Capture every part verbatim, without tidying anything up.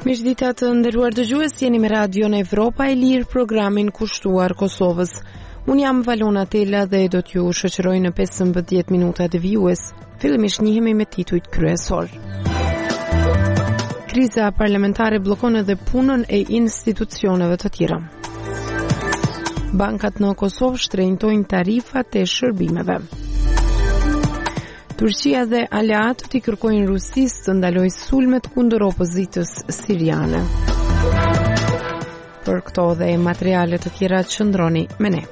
Miqdita të nderuar dëgjues, jeni me Radion Evropa e Lirë, programin kushtuar Kosovës. Unë jam Valona Tela dhe do t'ju shoqëroj në pesëmbëdhjetë minuta të vijues. Fillimisht njihemi me titujt kryesor. Kriza parlamentare bllokon edhe punën e institucioneve të tjera. Bankat në Kosovë shtrenjtojnë tarifat e shërbimeve. Turqia dhe aleatët i kërkojnë Rusisë të ndalojë sulmet kundër opozitës siriane. Për këto dhe materiale të tjera qëndroni me ne.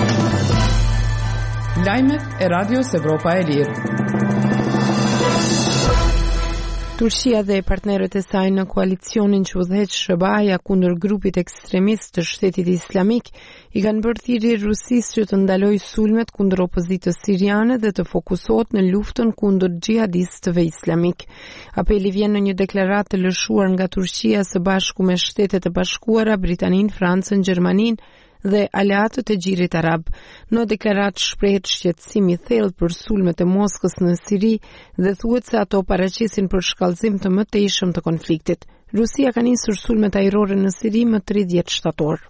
Lajmet e Radios Evropa e Lirë. Turqia dhe partnerët e saj në koalicionin që udhëheq S B A-ja kundër grupit ekstremist të Shtetit Islamik i kanë bërë thirrje Rusisë që të ndalojë sulmet kundër opozitës siriane dhe të fokusohet në luftën kundër xhihadistëve islamik. Apeli vjen në një deklaratë të lëshuar nga Turqia së bashku me Shtetet e Bashkuara, Britaninë, Francën, Gjermaninë dhe aleatët e Gjirit Arab. Në deklaratë shprehet shqetësim i thellë për sulmet e Moskës në Siri dhe thuhet se ato paraqisin për shkallëzim të mëtejshëm të konfliktit. Rusia ka nisur sulmet ajrore në Siri më tridhjetë shtator.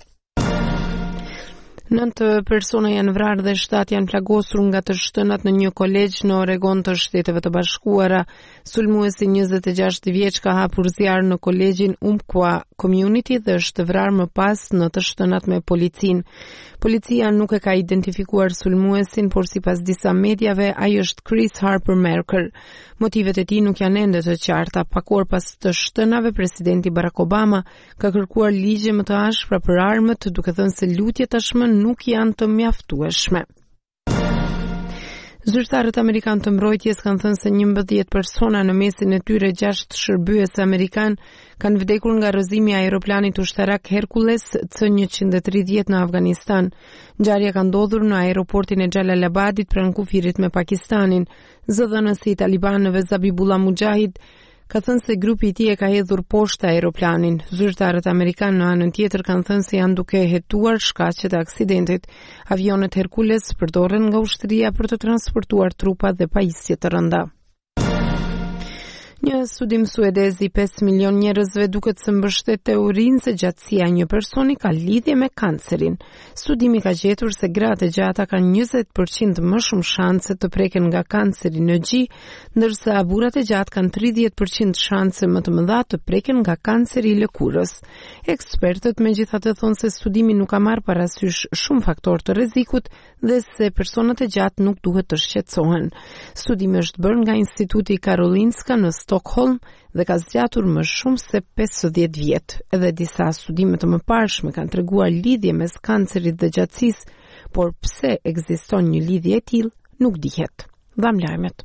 Nëntë persona janë vrarë dhe shtatë janë plagosur nga të shtënat në një kolegj në Oregon të Shteteve të Bashkuara. Sulmuesi njëzet e gjashtë vjeç ka hapur zjarr në kolegjin Umpqua Community dhe është vrarë më pas në të shtënat me policin. Policia nuk e ka identifikuar sulmuesin, por sipas disa mediave ai është Chris Harper Merker. Motivet e tij nuk janë ende të qarta. Pak orë pas të shtënave, presidenti Barack Obama ka kërkuar ligje më të ashpra për armët, duke thënë se lutjet tashmë nuk janë të mjaftueshme. Zyrtarët amerikanë të mbrojtjes kanë thënë se njëmbëdhjetë persona, në mesin e tyre gjashtë shërbyes amerikan, kanë vdekur nga rrëzimi i aeroplanit ushtarak Hercules C njëqind e tridhjetë në Afganistan. Ngjarja ka ndodhur në aeroportin e Xhalalabadit pranë kufirit me Pakistanin. Zëdhënësi i talibanëve Zabihullah Mujahid ka thënë se grupi i tij e ka hedhur poshtë aeroplanin. Zyrtarët amerikanë në anën tjetër kanë thënë se janë duke hetuar shkaqet e aksidentit. Avionet Hercules përdoren nga ushtria për të transportuar trupa dhe pajisje të rënda. Një studim suedez i pesë milion njerëzve duket se mbështet teorinë se gjatësia e një personi ka lidhje me kancerin. Studimi ka gjetur se gratë e gjata kanë njëzet përqind më shumë shanse të preken nga kanceri në gjih, ndërsa burrat e gjatë kanë tridhjetë përqind shanse më të mëdha të preken nga kanceri i lëkurës. Ekspertët megjithatë thonë se studimi nuk ka marrë parasysh shumë faktorë të rrezikut dhe se personat e gjatë nuk duhet të shqetësohen. Studimi është bërë nga Instituti Karolinska në Stockholm dhe ka zgjatur më shumë se pesëdhjetë vjet. Edhe disa studime të mëparshme kanë treguar lidhje mes kancerit dhe gjatësisë, por pse ekziston një lidhje e tillë nuk dihet. Dham lajmet.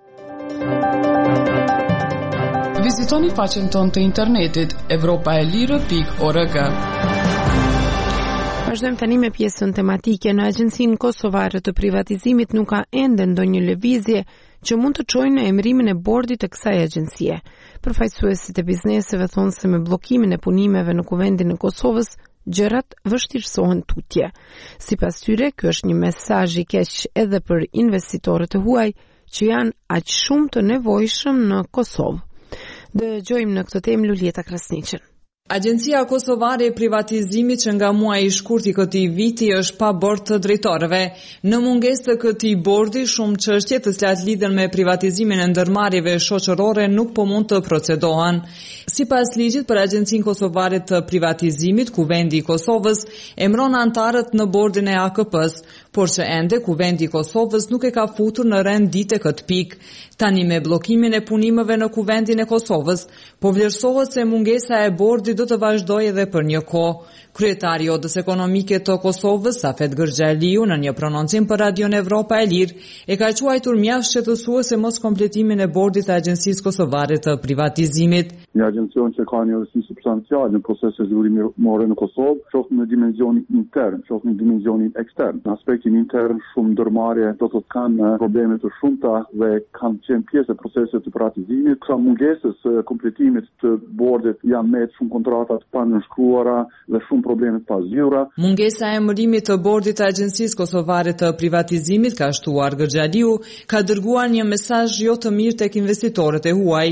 Vizitoni faqen tonë të internetit evropaelire pikë org. Vazhdojmë tani me pjesën tematike. Në Agjencinë Kosovare të Privatizimit nuk ka ende ndonjë lëvizje që mund të çojnë në emërimin e bordit të kësaj agjencie. Përfaqësuesit e bizneseve thonë se me bllokimin e punimeve në Kuvendin e Kosovës, gjërat vështirësohen tutje. Sipas tyre, ky është një mesazh i keq edhe për investitorët e huaj që janë aq shumë të nevojshëm në Kosovë. Dëgjojmë në këtë temë Lulieta Krasniqën. Agjencia Kosovare e Privatizimit që nga muaji i shkurtë i këtij viti është pa bord të drejtorëve. Në mungesë të këtij bordi, shumë çështje të cilat lidhen me privatizimin e ndërmarrjeve shoqërore nuk po mund të procedohen. Sipas ligjit për Agjencinë Kosovare të Privatizimit, Kuvendi i Kosovës emëron anëtarët në bordin e A K P-s, por që ende Kuvendi i Kosovës nuk e ka futur në rend dite këtë pikë. Tani me bllokimin e punimeve në Kuvendin e Kosovës, po vlerësohet se mungesa e bordit do të vazhdojë edhe për një kohë. Kryetari i Odës Ekonomike të Kosovës, Safet Gërxhaliu, në një prononcim për Radion Evropa e Lirë, e ka quajtur mjaft shqetësuese mos kompletimin e bordit të Agjencisë Kosovare të Privatizimit. Një agjencion që ka një rësi substancial në proceset zhvillimore në Kosovë, qoftë në dimensionin intern, qoftë në dimensionin ekstern. Në aspektin intern, shumë ndërmarrje do të kanë probleme të shumta dhe kanë qenë pjesë e procesit të privatizimit. Ka mungesës kompletimit të bordit janë me shumë kontrata të panënshkruara dhe shumë probleme të pazgjura. Mungesa e emërimit të bordit të Agjencisë Kosovare të Privatizimit, ka shtuar Gërxhaliu, ka dërguar një mesazh jo të mirë tek investitorët e huaj.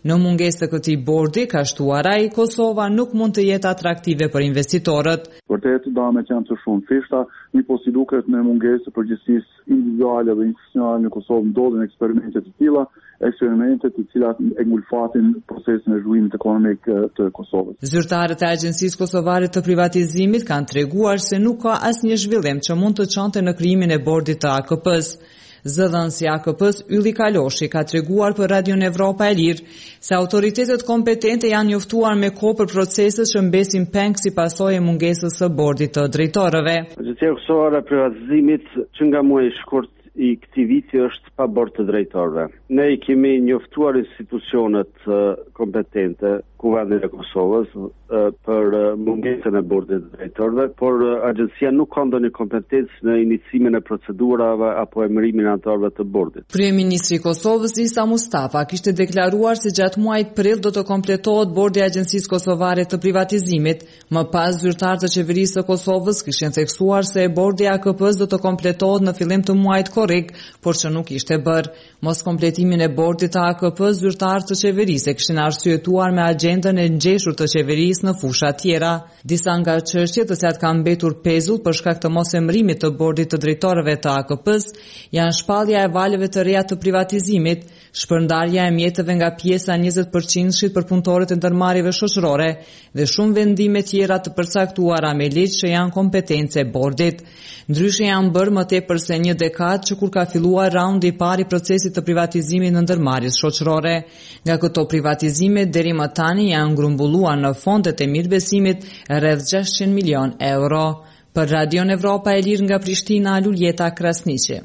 Në mungesë të këtij bordi, ka shtuar ai, Kosova nuk mund të jetë atraktive për investitorët. Vërtet damet janë të shumë fishta, një po si duket në mungesë të përgjegjësisë individuale dhe institucionale në Kosovë ndodhen eksperimente të tilla, eksperimente të cilat e ngulfatin procesin e zhvillimit ekonomik të Kosovës. Zyrtarët e Agjencisë Kosovare të Privatizimit kanë treguar se nuk ka asnjë zhvillim që mund të çonte në krijimin e bordit të A K P-s. Zëdhënësi A K P-s Ylli Kaloshi ka treguar për Radion Evropa e Lirë se autoritetet kompetente janë njoftuar me kohë për proceset që mbesin peng si pasojë e mungesës së bordit të drejtorëve. Agjencia Kosovare e Privatizimit që nga muaji i shkurt i këtij viti është pa bord të drejtorëve. Ne i kemi njoftuar institucionet uh, kompetente, Kuvendin e Kosovës, uh, për uh, mungesën e bordit të drejtorëve, por uh, agjencia nuk ka ndonjë kompetencë në iniciimin e procedurave apo emërimin e anëtarëve të bordit. Kryeministri i Kosovës Isa Mustafa kishte deklaruar se gjatë muajit prill do të kompletohet bordi i Agjencisë Kosovare të Privatizimit. Më pas, zyrtarët e qeverisë së Kosovës kishin theksuar se bordi i A K P-s do të kompletohet në fillim të muajit korrik, por që nuk ishte bërë. Mos kompletimin e bordit të A K P-s, zyrtarët të qeverisë kishin arsyetuar me agjendën e ngjeshur të qeverisë në fusha tjera. Disa nga çështjet të cilat kanë mbetur pezull për shkak të mosemërimit të bordit të drejtorëve të A K P-s janë shpallja e valeve të reja të privatizimit, shpërndarja e mjeteve nga pjesa njëzet përqind për punëtorët e ndërmarrjeve shoqërore dhe shumë vendime tjera të përcaktuara me ligj që janë kompetence e bordit. Ndryshe janë bërë më tepër se një dekadë që kur ka filluar raundi i parë i procesit të privatizimit në ndërmarrjes shoqërore. Nga këto privatizime deri më tani janë grumbulluar në fondet e mirëbesimit rreth gjashtëqind milion euro. Për Radion Evropa e Lirë nga Prishtina, Luljeta Krasniqi.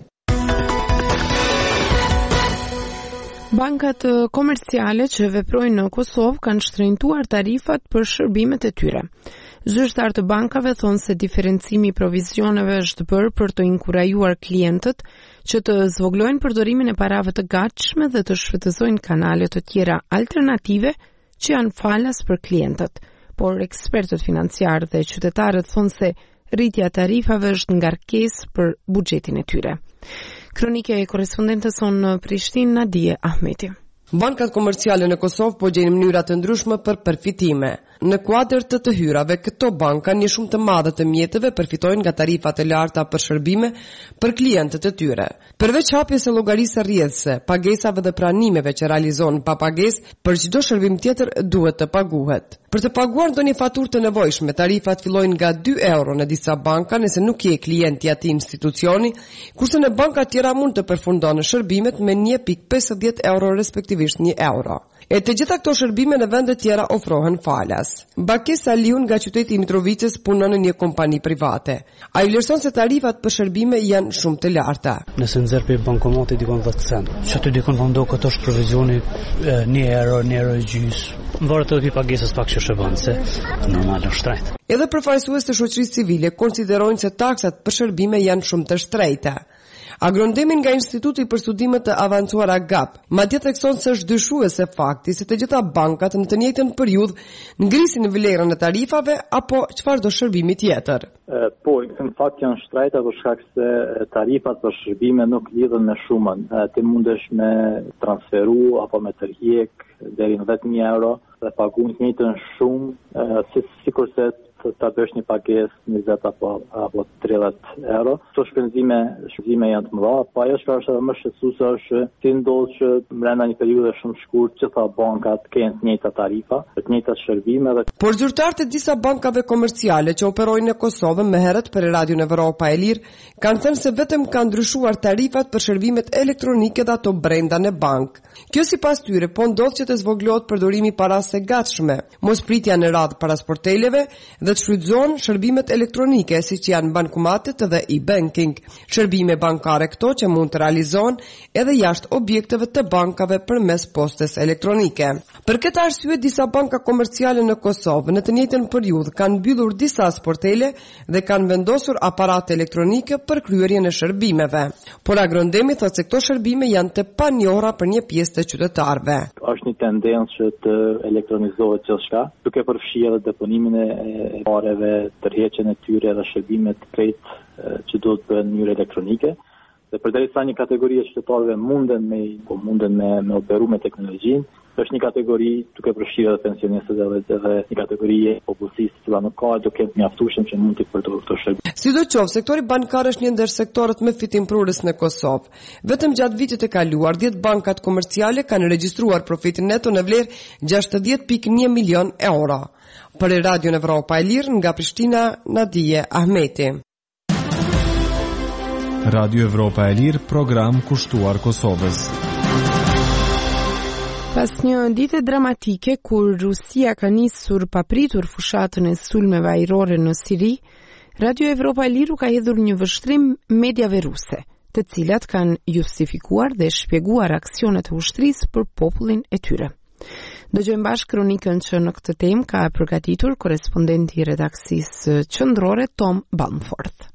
Bankat komerciale që veprojnë në Kosovë kanë shtrenjtuar tarifat për shërbimet e tyre. Zyrtar të bankave thonë se diferencimi i provizioneve është bërë për të inkurajuar klientët që të zvoglojnë përdorimin e parave të gatshme dhe të shfrytëzojnë kanale të tjera alternative që janë falas për klientët. Por ekspertët financiarë dhe qytetarët thonë se rritja e tarifave është ngarkesë për buxhetin e tyre. Kronike e korespondentës sonë në Prishtinë, Nadije Ahmeti. Bankat komerciale në Kosovë po gjejnë mënyra të ndryshme për përfitime. Në kuadër të të hyrave, këto banka një shumë të madhe të mjeteve përfitojnë nga tarifat e larta për shërbime për klientët e tyre. Përveç hapjes së llogarisë rrjedhëse, pagesave dhe pranimeve që realizon pa pagesë, për çdo shërbim tjetër duhet të paguhet. Për të paguar ndonjë faturë të nevojshme, tarifat fillojnë nga dy euro në disa banka nëse nuk je klient i atij institucioni, kurse në banka tjera mund të përfundon shërbimet me një pikë pesëdhjetë euro respektivisht një euro. E të gjitha këto shërbime në vende tjera ofrohen falas. Bakis Aliun nga qyteti i Mitrovicës punon në një kompani private. Ai vlerëson se tarifat për shërbime janë shumë të larta. Nëse nxjerr pe bankomati dikon dhjetë cent. Çfarë dikon vondo këto është provizioni një euro, një euro e gjys. Varet edhe pagesës pak që shërbon se normal është shtrejt. Edhe përfaqësues të shoqërisë civile konsiderojnë se taksat për shërbime janë shumë të shtrejta. Agrondemin nga Instituti për Studime të Avancuara G A P, madje thekson se është dyshuese fakti se të gjitha bankat në të njëjtën periudhë ngrisin vlerën e tarifave apo çfarëdo shërbimi tjetër. E, po, në fakt janë shtrejta për shkak se tarifat për shërbime nuk lidhen me shumën. E, ti mundesh me transferu apo me tërhiq deri në dhjetë mijë euro dhe paguën të njëjtën shumë, e, si sikurse ta bësh një pagesë njëzet apo apo tridhjetë euro. Këto shpenzime shpenzime janë të mëdha, po ajo që është edhe më shqetësuese është si ndodh që brenda një periudhe shumë shkurtë gjitha bankat kanë të njëjta tarifa, të njëjtat shërbime dhe Por zyrtarët e disa bankave komerciale që operojnë në Kosovë më herët për Radion Evropa e Lirë kanë thënë se vetëm kanë ndryshuar tarifat për shërbimet elektronike dhe ato brenda në bank. Kjo sipas tyre po ndodh që të zvoglohet përdorimi parave së gatshme, mospritja në radhë para sporteleve dhe të shfrytëzohen shërbimet elektronike siç janë bankomatet dhe e-banking, shërbime bankare këto që mund të realizohen edhe jashtë objekteve të bankave përmes postes elektronike. Për këtë arsye disa banka komerciale në Kosovë në të njëjtën periudhë kanë mbyllur disa sportele dhe kanë vendosur aparate elektronike për kryerjen e shërbimeve. Por Agrondemi thotë se këto shërbime janë të panjohura për një pjesë të qytetarëve. Është një tendencë që të elektronizohet gjithçka, duke përfshirë edhe deponimin e pareve, tërheqjen e tyre dhe shërbimet krejt që duhet bëhen në mënyrë elektronike. Dhe përderisa një kategori e qytetarëve munden me po munden me me operu me teknologjinë, është një kategori duke përfshirë edhe pensionistët edhe, edhe një kategori e popullsisë që nuk ka edukat mjaftueshëm që mund të përdorë këto shërbime. Sidoqoftë, sektori bankar është një ndër sektorët më fitimprurës në Kosovë. Vetëm gjatë vitit të kaluar, dhjetë bankat komerciale kanë regjistruar profitin neto në vlerë gjashtëdhjetë pikë një milion euro. Për Radio Evropa e Lirë nga Prishtina, Nadije Ahmeti. Radio Evropa e Lirë, program kushtuar Kosovës. Pas një dite dramatike kur Rusia ka nisur papritur fushatën e sulmeve ajrore në Siri, Radio Evropa e Lirë ka hedhur një vështrim mediave ruse, të cilat kanë justifikuar dhe shpjeguar aksionet e ushtrisë për popullin e tyre. Dëgjojmë bashkë kronikën që në këtë temë ka përgatitur korespondenti i redaksisë qendrore Tom Balmforth.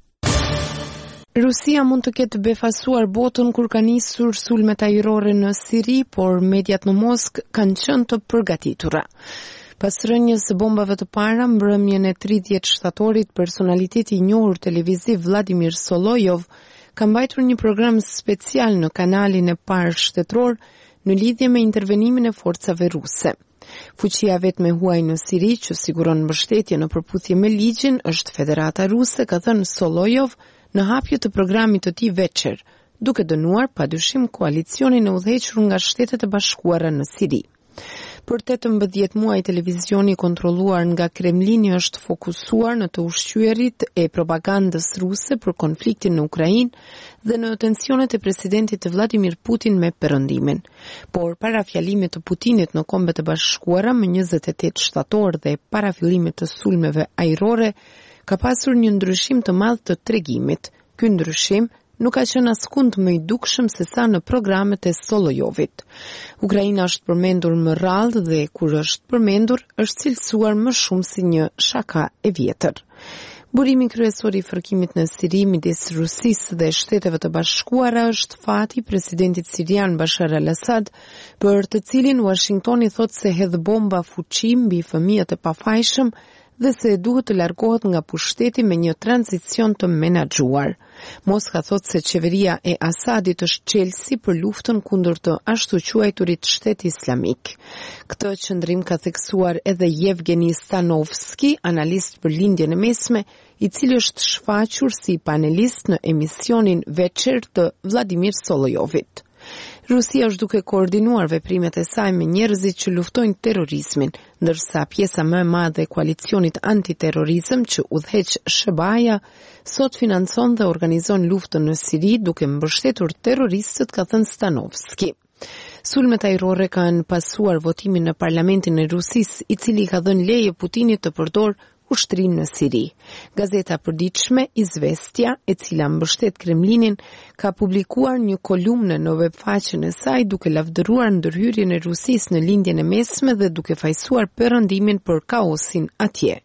Rusia mund të ketë befasuar botën kur ka nisur sulmet ajrore në Siri, por mediat në Moskë kanë qenë të përgatitura. Pas rënjes së bombave të para, mbrëmjen e tridhjetë shtatorit, personaliteti i njohur televiziv Vladimir Solojov ka mbajtur një program special në kanalin e parë shtetëror në lidhje me intervenimin e forcave ruse. Fuqia vetme huaj në Siri që siguron mbështetje në përputhje me ligjin është Federata Ruse, ka thënë Solojov në hapje të programit të tij veçer, duke dënuar padyshim koalicionin e udhëhequr nga Shtetet e Bashkuara në Siri. Për tetëmbëdhjetë muaj televizioni kontrolluar nga Kremlini është fokusuar në të ushqyerit e propagandës ruse për konfliktin në Ukrainë dhe në tensionet e presidentit Vladimir Putin me Perëndimin. Por para fjalimit të Putinit në Kombet e Bashkuara më njëzet e tetë shtator dhe para fillimit të sulmeve ajrore, ka pasur një ndryshim të madh të tregimit. Ky ndryshim nuk ka qenë askund më i dukshëm se sa në programet e Solojovit. Ukraina është përmendur më rrallë dhe kur është përmendur, është cilësuar më shumë si një shaka e vjetër. Burimi kryesor i fërkimit në Siri midis Rusisë dhe Shteteve të Bashkuara është fati i presidentit sirian Bashar al-Assad, për të cilin Washingtoni thotë se hedh bomba fuqi mbi fëmijët e pafajshëm dhe se duhet të largohet nga pushteti me një tranzicion të menaxhuar. Moska thotë se qeveria e Asadit është çelësi për luftën kundër të ashtu quajturit Shteti Islamik. Këtë qëndrim ka theksuar edhe Yevgeni Stanovski, analist për lindjen e mesme, i cili është shfaqur si panelist në emisionin veçer të Vladimir Solojovit. Rusia është duke koordinuar veprimet e saj me njerëzit që luftojnë terrorizmin, ndërsa pjesa më e madhe e koalicionit antiterrorizëm që udhëheq Shebaja sot financon dhe organizon luftën në Siri duke mbështetur terroristët, ka thënë Stanovski. Sulmet ajrore kanë pasuar votimin në parlamentin e Rusisë, i cili ka dhënë leje Putinit të përdor ushtrinë në Siri. Gazeta e përditshme Izvestia, e cila mbështet Kremlinin, ka publikuar një kolumnë në webfaqen e saj duke lavdëruar ndërhyrjen e Rusisë në lindjen e mesme dhe duke fajsuar perëndimin për kaosin atje.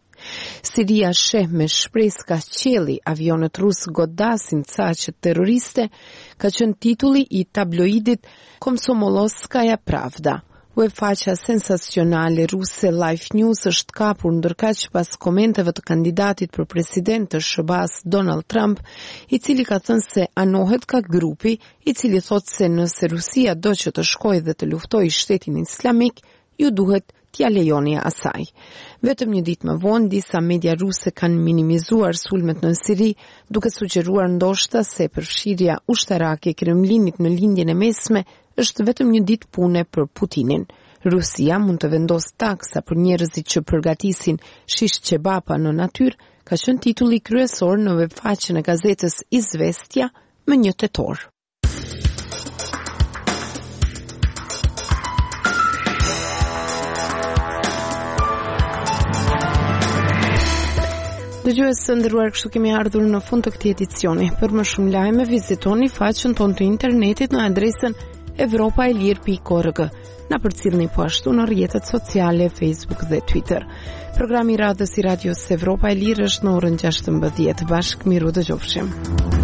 Siria sheh me shpresë ka qielli avionët rus godasin caqet terroriste, ka qenë titulli i tabloidit Komsomolskaja Pravda. Webfaqja sensacionale ruse Life News është kapur ndërkaq pas komenteve të kandidatit për president të S B A-s Donald Trump, i cili ka thënë se anohet ka grupi i cili thotë se nëse Rusia do që të shkojë dhe të luftojë Shtetin Islamik, ju duhet t'ja lejoni asaj. Vetëm një ditë më vonë, disa media ruse kanë minimizuar sulmet në Siri, duke sugjeruar ndoshta se përfshirja ushtarake e Kremlinit në lindjen e mesme është vetëm një ditë pune për Putinin. Rusia mund të vendosë taksa për njerëzit që përgatisin shish qebapa në natyrë, ka qenë titulli kryesor në webfaqen e gazetës Izvestia më një tetor. Dëgjues të nderuar, kështu kemi ardhur në fund të këtij edicioni. Për më shumë lajme vizitoni faqen tonë të internetit në adresën evropa e lir pikë org. Na përcjellni po ashtu në rrjetet sociale, Facebook dhe Twitter. Programi i radhës i Radios Evropa e Lirë është në orën gjashtëmbëdhjetë. Bashkë miru dëgjofshim.